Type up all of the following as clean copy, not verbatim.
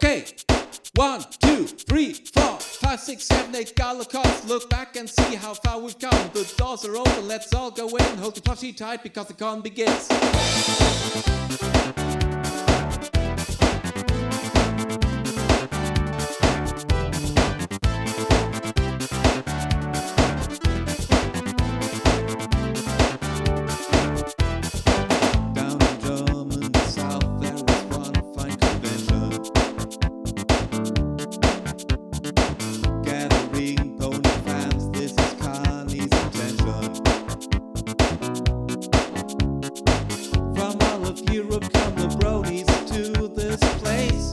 Okay, 1, 2, 3, 4, 5, 6, 7, 8 gala cards. Look back and see how far we've come. The doors are open, let's all go in. Hold the plushie tight because the con begins. Europe come the bronies to this place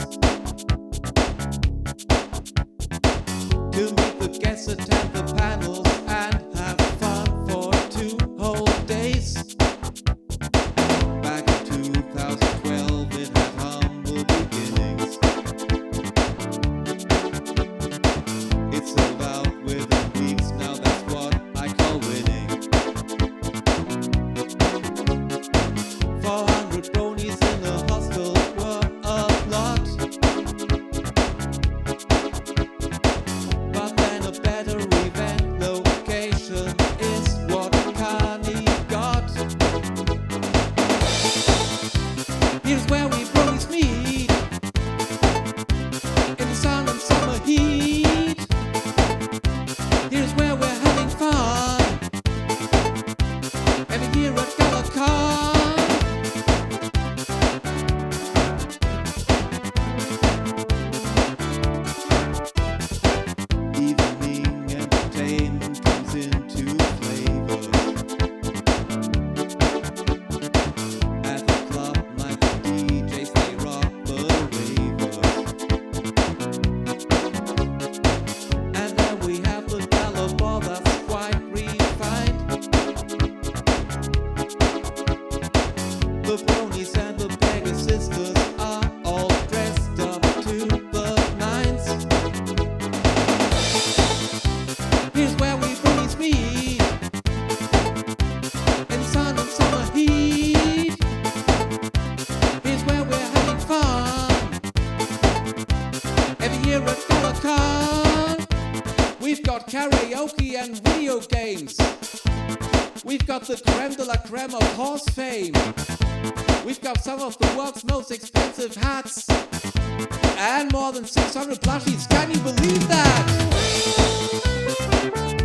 to meet the guests, attend the panels, and have fun for 2 whole days. Back in 2012 it had humble beginnings. It sold out within weeks, now that's what I call winning. 400 bronies in a hostel were a lot, but then a better event location is what Kani got. Here's where we bronies meet, in the sun and summer heat. Here's where we're having fun, every year at GalaCon. The bronies and the beggar sisters are all dressed up to the nines. Here's where we bronies meet, in the sun and summer heat. Here's where we're having fun, every year at GalaCon. We've got karaoke and video games. We've got the creme de la creme of horse fame. We've got some of the world's most expensive hats, and more than 600 plushies. Can you believe that?